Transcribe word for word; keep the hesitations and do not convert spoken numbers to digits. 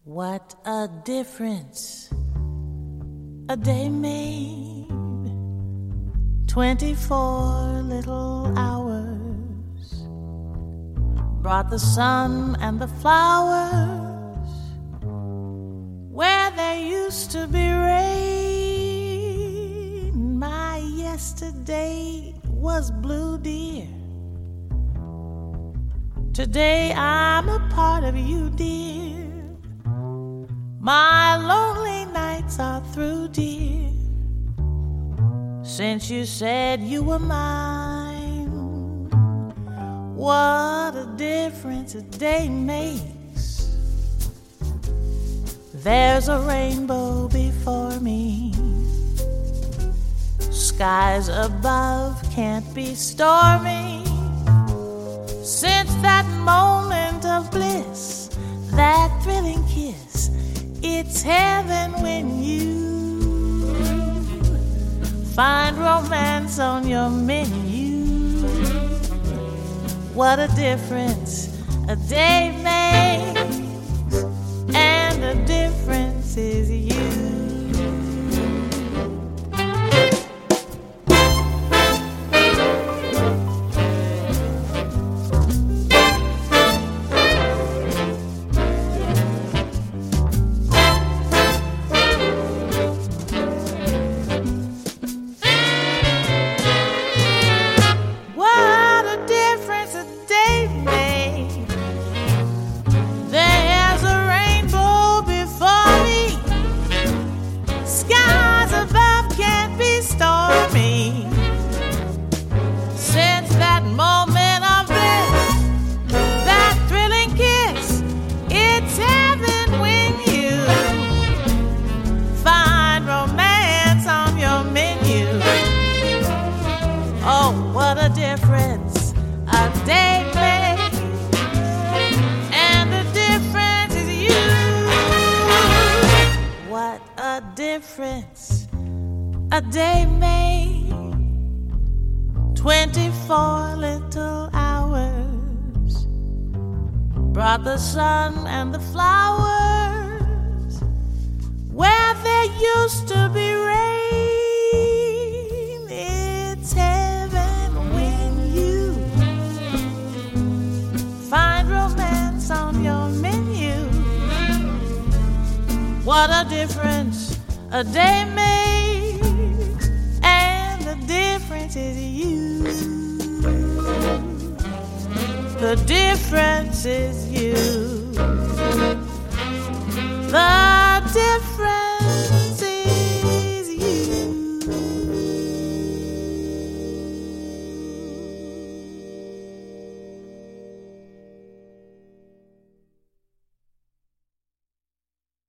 What a difference a day made. Twenty-four little hours brought the sun and the flowers where there used to be rain. My yesterday was blue, dear. Today I'm a part of you, dear. My lonely nights are through, dear, since you said you were mine. What a difference a day makes. There's a rainbow before me. Skies above can't be stormy. Since that moment of bliss, that thrilling kiss, it's heaven when you find romance on your menu. What a difference a day makes, and the difference is you. A day made, twenty-four little hours brought the sun and the flowers where there used to be rain. It's heaven when you find romance on your menu. What a difference a day makes, and the difference is you. The difference is you.